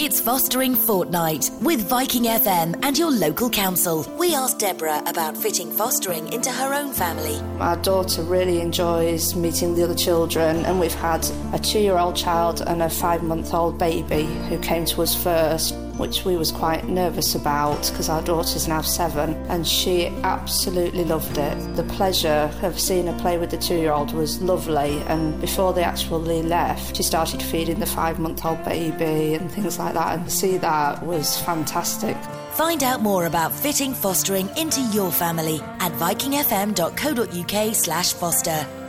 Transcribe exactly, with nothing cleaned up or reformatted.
It's Fostering Fortnight with Viking F M and your local council. We asked Deborah about fitting fostering into her own family. Our daughter really enjoys meeting the other children, and we've had a two-year-old child and a five-month-old baby who came to us first, which we was quite nervous about because our daughter's now seven, and she absolutely loved it. The pleasure of seeing her play with the two-year-old was lovely, and before they actually left, she started feeding the five-month-old baby and things like that, and to see that was fantastic. Find out more about fitting fostering into your family at vikingfm.co.uk slash foster.